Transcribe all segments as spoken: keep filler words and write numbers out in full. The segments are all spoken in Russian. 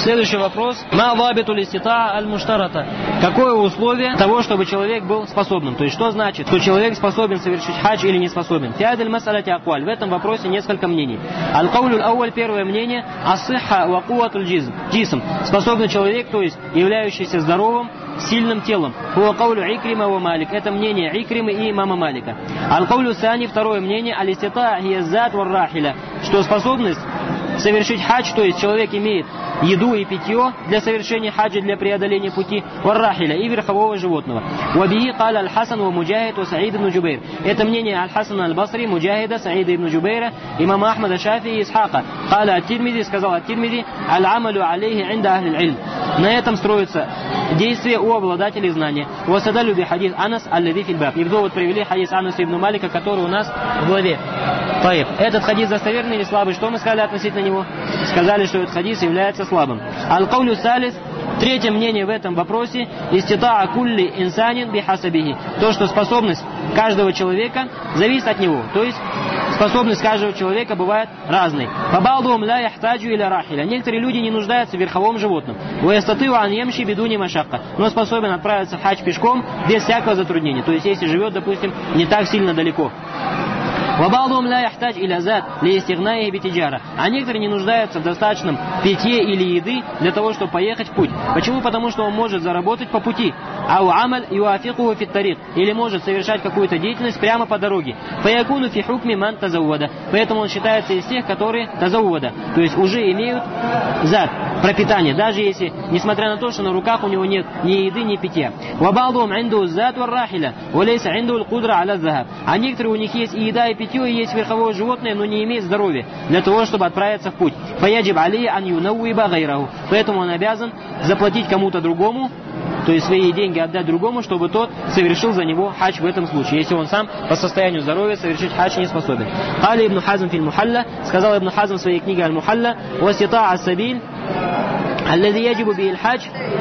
Следующий вопрос. Ма вабиту листита аль-муштарата. Какое условие того, чтобы человек был способным? То есть, что значит, что человек способен совершить хадж или не способен? Фиадель масалати акваль. В этом вопросе несколько мнений. Аль-каулю ауаль, первое мнение, асыха ва куватуль джисм. Способный человек, то есть являющийся здоровым, сильным телом. Хуа каулю Икрима ва Малик. Это мнение Икримы и имама Малика. Аль-каулю сани, второе мнение, алистита хияззат ва рахиля. Что способность совершить хадж, то есть человек имеет еду и питье для совершения хаджа, для преодоления пути, варрахиля, и верхового животного. Вабихи каля аль-Хасан ва Муджахид ва Саид ибн Джубейр. Это мнение аль-Хасана аль-Басри, Муджахида, Саида ибн Джубейра, имама Ахмада, Шафи и Исхака. Каля ат-Тирмизи, сказал ат-Тирмизи, аль-амалю алейхи инда ахли аль-илм. На этом строится действие у обладателей знания. Васадалю би хадис Анас аль-Лади фильбаб. И в довод привели хадис Анаса ибн Малика, который у нас в главе. Таиб. Этот хадис достоверный или слабый? Что мы сказали относительно него? Сказали, что этот хадис является слабым. Аль-Каулю салис. Третье мнение в этом вопросе. Иститаа кулли инсанин бихасабихи. То, что способность каждого человека зависит от него. То есть способность каждого человека бывает разной. Фабалдум ла яхтаджу иля рахиля. Некоторые люди не нуждаются в верховом животном. Уястатыу ан ямши бидуни машакка. Но способен отправиться в хадж пешком без всякого затруднения. То есть если живет, допустим, не так сильно далеко. Вабалдум ла яхтадж иля зат ли истигнаи битиджара. А некоторые не нуждаются в достаточном питье или еды для того, чтобы поехать в путь. Почему? Потому что он может заработать по пути. Ау амаль юафикуху фит тарик. Или может совершать какую-то деятельность прямо по дороге. Фаякуну фи хукми ман тазаввада. Поэтому он считается из тех, которые тазаввада. То есть уже имеют зат, пропитание. Даже если, несмотря на то, что на руках у него нет ни еды, ни питья. Вабалдум инду зат варрахиля. Валейса инду аль-кудра аля захаб. А некоторые у них есть и еда, и питье, и есть верховое животное, но не имеет здоровья для того, чтобы отправиться в путь. Фаяджиб алейhi ан юнауиба гайраху. Поэтому он обязан заплатить кому-то другому, то есть свои деньги отдать другому, чтобы тот совершил за него хадж в этом случае, если он сам по состоянию здоровья совершить хадж не способен. Кали ибн Хазм филь Мухалла, сказал ибн Хазм в своей книге Аль-Мухалла, васита ас-сабиль аллади яджибу бихи аль-хадж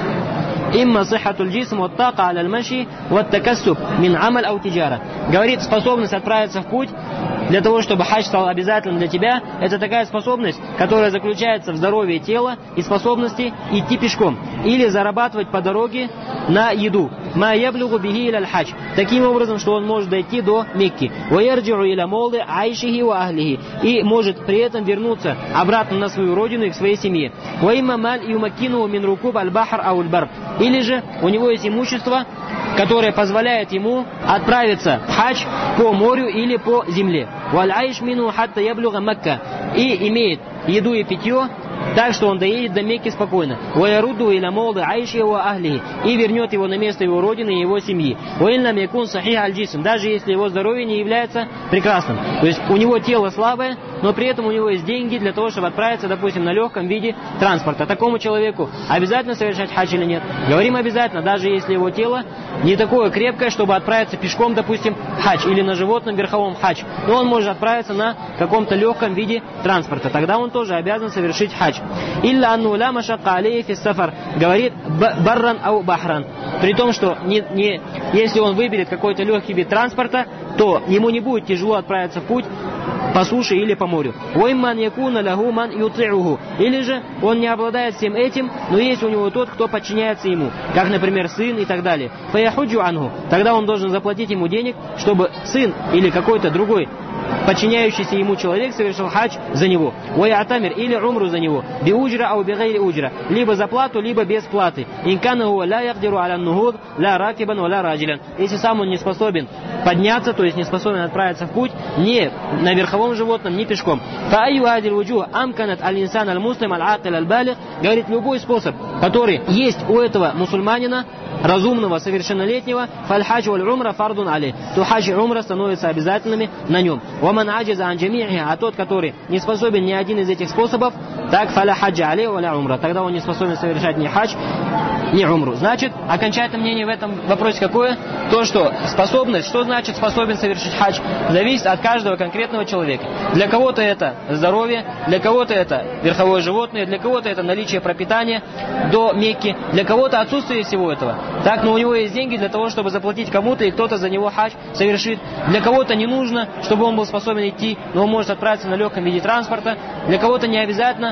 имма сихатуль джисм ва така аля аль-маши ва такассуб мин амаль ау тиджара. Говорит, способность отправиться в путь для того, чтобы хадж стал обязательным для тебя, это такая способность, которая заключается в здоровье тела и способности идти пешком или зарабатывать по дороге на еду. Ма яблюгу бихи иля аль-хадж. Таким образом, что он может дойти до Мекки. Ва ярджиу иля молды айшихи ва ахлихи. И может при этом вернуться обратно на свою родину и к своей семье. Ва имма маль юмаккину мин рукуб аль-бахр ау аль-бар. Или же у него есть имущество, которое позволяет ему отправиться в хадж по морю или по земле. Валь-айш мину хатта яблюга Макка. И имеет еду и питье, так что он доедет до Мекки спокойно. Ваяруду иля молды айши ва ахлихи. И вернет его на место его родины и его семьи. Ваилlam якун сахих аль-джисм. Даже если его здоровье не является прекрасным. То есть у него тело слабое, но при этом у него есть деньги для того, чтобы отправиться, допустим, на легком виде транспорта. Такому человеку обязательно совершать хадж или нет? Говорим обязательно, даже если его тело не такое крепкое, чтобы отправиться пешком, допустим, в хадж, или на животном верховом хадж. Но он может отправиться на каком-то легком виде транспорта. Тогда он тоже обязан совершить хадж. Илля анну ла машакка алейхи фис сафар. Говорит барран ау бахран. При том, что не, не, если он выберет какой-то легкий вид транспорта, то ему не будет тяжело отправиться в путь по суше или по морю. Уимман якуна лаху ман юти'уху. Или же он не обладает всем этим, но есть у него тот, кто подчиняется ему, как, например, сын и так далее. Фаяхуджу анху. Тогда он должен заплатить ему денег, чтобы сын или какой-то другой подчиняющийся ему человек совершил хадж за него. Уаятамир или умру за него. Би уджра ау би гайри уджра. Либо за плату, либо без платы. Инкана хуа ла яхдиру аля нухуд, ла ракибан, ва ла раджилян. Если сам он не способен подняться, то есть не способен отправиться в путь, ни на верховом животном, ни пешком. Фа айю адиль вуджух амканат аль-инсан аль-муслим аль-акил аль-балих. Говорит, любой способ, который есть у этого мусульманина, разумного, совершеннолетнего, фаль-хадж валь-умра фардун али. То хадж и умра становятся обязательными на нем. Ваман аджиза ан джами'и, а тот, который не способен ни один из этих способов, так фаля хаджа алей валя умра. Тогда он не способен совершать ни хадж, ни умру. Значит, окончательное мнение в этом вопросе какое? То, что способность, что значит способен совершить хадж, зависит от каждого конкретного человека. Для кого-то это здоровье, для кого-то это верховое животное, для кого-то это наличие пропитания до Мекки, для кого-то отсутствие всего этого. Так, но у него есть деньги для того, чтобы заплатить кому-то, и кто-то за него хадж совершит. Для кого-то не нужно, чтобы он был способен идти, но он может отправиться на легком виде транспорта. Для кого-то не обязательно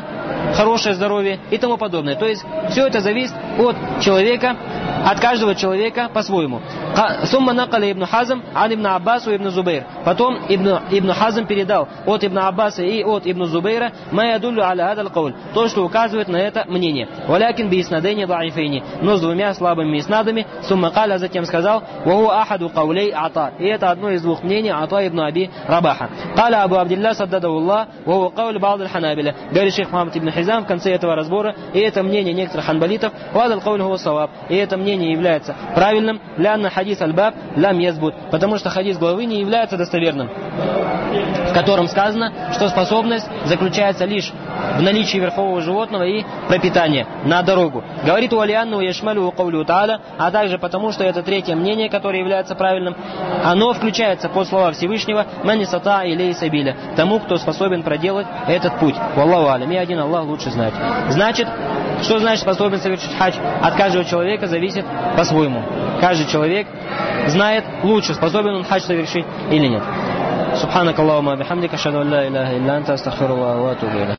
хорошее здоровье и тому подобное. То есть все это зависит от человека, от каждого человека по-своему. Сумма накаля Ибн Хазм ан Ибн Аббас и Ибн Зубейр. Потом Ибн, Ибн Хазм передал от Ибн Аббаса и от Ибн Зубейра ма ядуллю аля адал кауль, то, что указывает на это мнение. Валякин би иснадайни даифейни, но с двумя слабыми иснадами. Сумма каля, затем сказал, ваху ахаду каулей ата. И это одно из двух мнений Ата ибн Аби Рабаха. Каля Абу Абдилля саддадахуллах, ваху кауль ба'д аль-ханабиля. Говорит шейх Мухаммад ибн Хизам в конце этого разбора, и это мнение некоторых ханбалитов, вадал кауль хуа саваб. И это мнение является правильным, лянна хадис аль-баб лям язбут, потому что хадис главы не является достоверным, в котором сказано, что способность заключается лишь в наличии верхового животного и пропитания на дорогу. Говорит уалианну яшмалю каулю та'аля, а также потому, что это третье мнение, которое является правильным, оно включается под слова Всевышнего ман исата илей сабиля, тому, кто способен проделать этот путь. Валлаху алям, и один Аллах лучше знает. Значит, что значит способен совершить хадж? От каждого человека зависит по-своему. Каждый человек знает лучше, способен он хадж совершить или нет. Субханак Аллахумма бихамдика, ашхаду ан ла иляха илля анта, астагфирука ва атубу илейк.